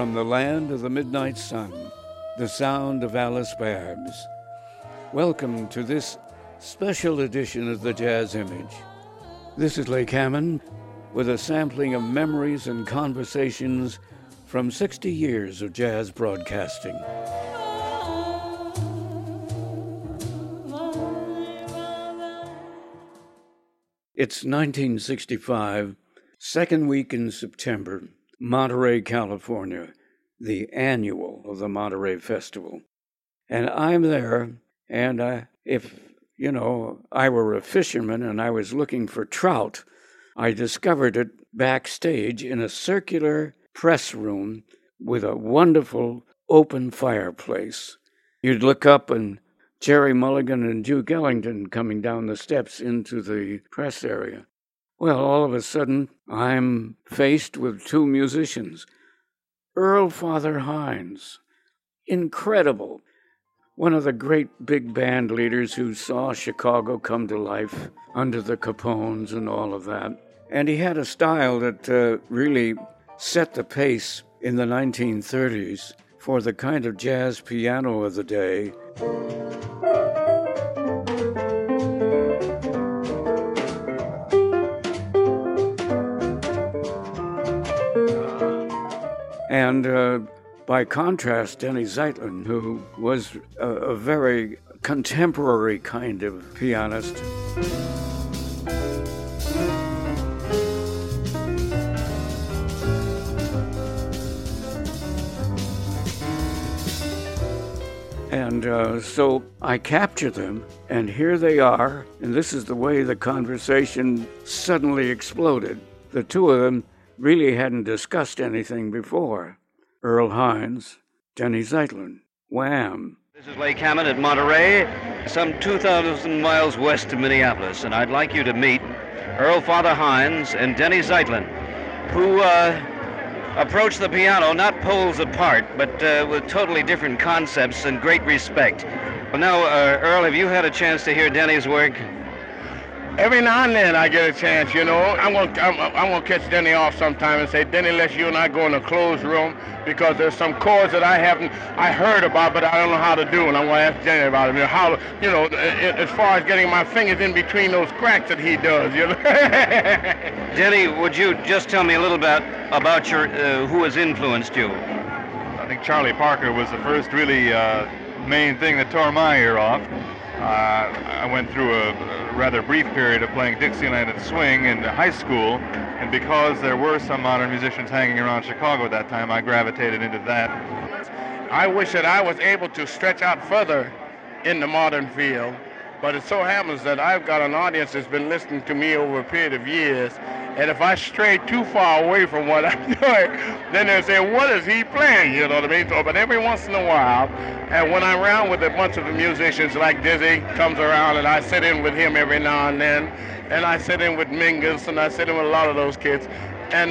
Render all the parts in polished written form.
from the land of the midnight sun, the sound of Alice Babs. Welcome to this special edition of the Jazz Image. This is Lake Hammond with a sampling of memories and conversations from 60 years of jazz broadcasting. It's 1965, second week in September, Monterey, California, the annual of the Monterey Festival. And I'm there, and if I were a fisherman and I was looking for trout, I discovered it backstage in a circular press room with a wonderful open fireplace. You'd look up and Jerry Mulligan and Duke Ellington coming down the steps into the press area. Well, all of a sudden, I'm faced with two musicians. Earl Father Hines, incredible. One of the great big band leaders who saw Chicago come to life under the Capones and all of that. And he had a style that really set the pace in the 1930s for the kind of jazz piano of the day. And by contrast, Denny Zeitlin, who was a very contemporary kind of pianist. And so I capture them, and here they are, and this is the way the conversation suddenly exploded. The two of them really hadn't discussed anything before. Earl Hines, Denny Zeitlin, Wham! This is Lake Hammond at Monterey, some 2,000 miles west of Minneapolis, and I'd like you to meet Earl Father Hines and Denny Zeitlin, who approach the piano not poles apart, but with totally different concepts and great respect. Well, now, Earl, have you had a chance to hear Denny's work? Every now and then I get a chance, I'm gonna catch Denny off sometime and say, Denny, let's you and I go in a closed room because there's some chords that I heard about, but I don't know how to do, and I'm gonna ask Denny about it. As far as getting my fingers in between those cracks that he does, Denny, would you just tell me a little bit about who has influenced you? I think Charlie Parker was the first really main thing that tore my ear off. I went through a rather brief period of playing Dixieland and swing in high school, and because there were some modern musicians hanging around Chicago at that time, I gravitated into that. I wish that I was able to stretch out further in the modern field, but it so happens that I've got an audience that's been listening to me over a period of years, and if I stray too far away from what I'm doing, then they'll say, what is he playing, you know what I mean? So, but every once in a while, and when I'm around with a bunch of the musicians like Dizzy comes around, and I sit in with him every now and then, and I sit in with Mingus, and I sit in with a lot of those kids, and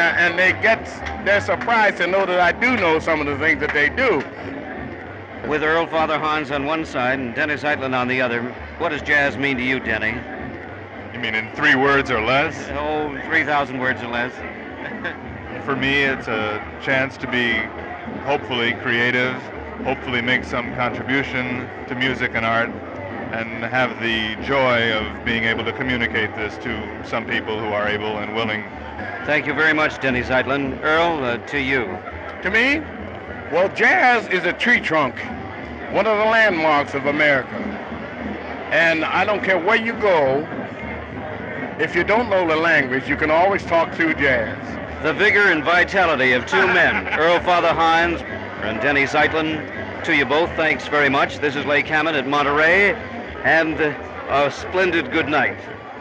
they're surprised to know that I do know some of the things that they do. With Earl Father Hines on one side and Denny Zeitlin on the other, what does jazz mean to you, Denny? You mean in 3 words or less? Oh, 3,000 words or less. For me, it's a chance to be hopefully creative, hopefully make some contribution to music and art, and have the joy of being able to communicate this to some people who are able and willing. Thank you very much, Denny Zeitlin. Earl, to you. To me, well, jazz is a tree trunk, one of the landmarks of America. And I don't care where you go, if you don't know the language, you can always talk through jazz. The vigor and vitality of two men, Earl Father Hines and Denny Zeitlin. To you both, thanks very much. This is Lake Hammond at Monterey, and a splendid good night.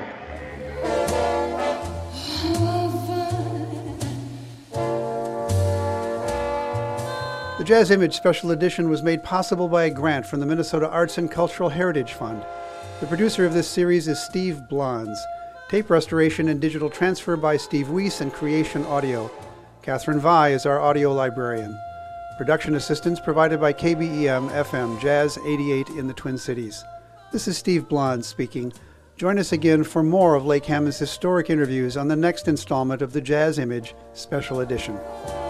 The Jazz Image Special Edition was made possible by a grant from the Minnesota Arts and Cultural Heritage Fund. The producer of this series is Steve Blondes. Tape restoration and digital transfer by Steve Weiss and Creation Audio. Catherine Vai is our audio librarian. Production assistance provided by KBEM FM Jazz 88 in the Twin Cities. This is Steve Blondes speaking. Join us again for more of Lake Hammond's historic interviews on the next installment of the Jazz Image Special Edition.